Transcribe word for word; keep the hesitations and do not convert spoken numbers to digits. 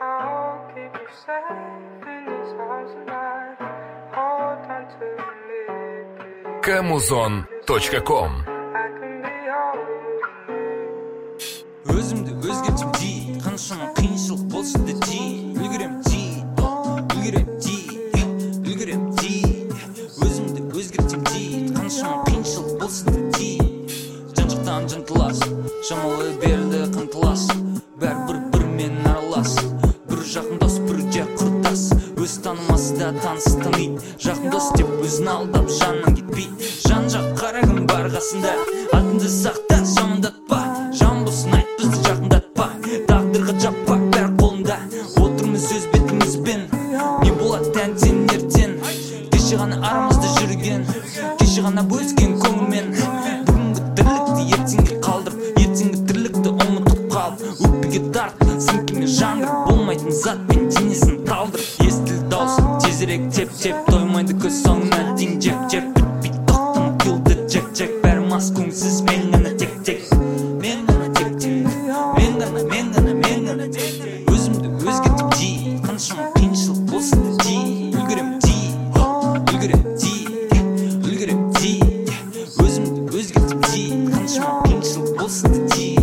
I'll keep you safe in these arms tonight. Hold on to me, please. камузон точка ком. I can be all Өзімді өзгертем дейді, қаншама қиыншылық болса да дейді. Үлгерем дейді, үлгерем дейді, үлгерем дейді. Өзімді өзгертем дейді, қаншама қиыншылық болса да дейді. Жан-жақтан жанталас, шамалы берді қанталас. Бәрі бір-бірімен аралас, бір жақын дос, бір жер құрдас. Өз танымасы да таныс таниды, жақын дос деп өзін алдап жанынан кетпейді. Жан-жақ қарағым бар қасында, атыңды сақта, жамандатпа. Жан болсын айт бізді жақындатпа, тағдырға жаппа, бәрі қолында. Отырмыз өз бетімізбен, не болады тәнтен ертең. Кеше ғана арамызда жүрген, кеше ғана бөліскен көңілмен. Бүгінгі тірлікті ертеңге қалдырып, ертеңгі тірлікті ұмытып қалып. Өкпеге тарт, сіңкіме жаңғырып, болмайтын затпен денесін талдырып. Естілі дауыс, тезірек теп-теп, тоймайды көз соңына дейін жеп-жеп. Бітпей тоқтым, кілді жек-жек, бәрі мас көңсіз, мен ғана тек-тек. Мен ғана тек-тек, мен ғана, мен ғана, мен ғана тек-тек. Өзімді өзгертіп дейді, қаншама қиыншылық болса да дейді. Үлгерем дейді, үлгерем дейді, үлгерем дейді. Өзімді өзгертіп дейді, қаншама қиыншылық болса да дейді.